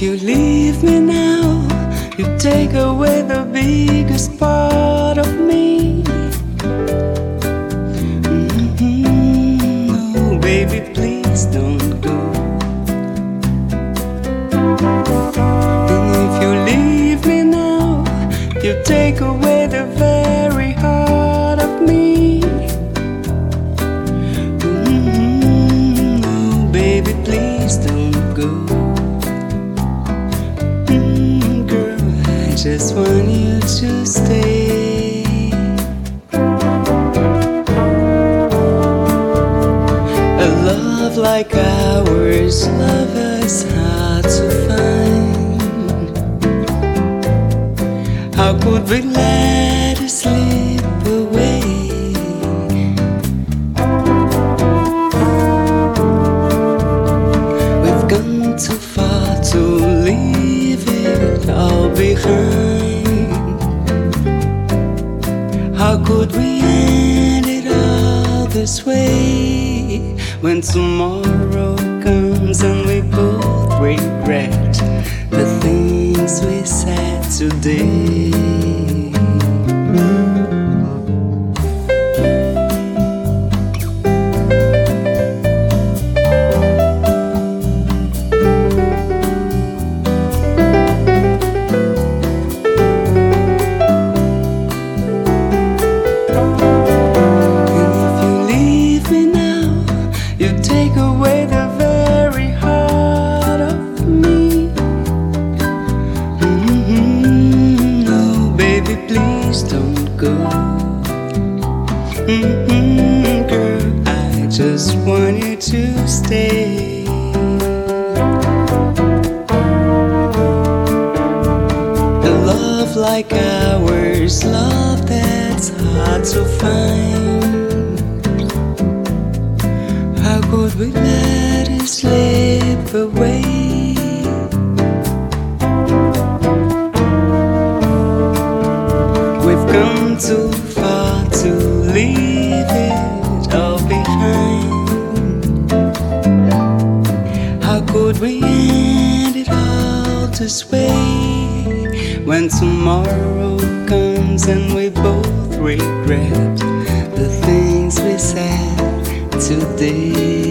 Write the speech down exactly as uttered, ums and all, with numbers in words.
If you leave me now, you take away the biggest part of me. Mm-hmm. Oh, baby, please don't go. And if you leave me now, you take away the very heart of me. Mm-hmm. Oh, baby, please don't go. I just want you to stay. A love like ours, love is hard to find. How could we let it slip away? We've gone too far to leave it all behind. How could we end it all this way? When tomorrow comes and we both regret the things we said today. Take away the very heart of me. Mm-hmm. Oh, baby, please don't go. Mm-hmm. Girl, I just want you to stay. A love like ours, love that's hard to find. How could we let it slip away? We've come too far to leave it all behind. How could we end it all this way? When tomorrow comes and we both regret the things we said today.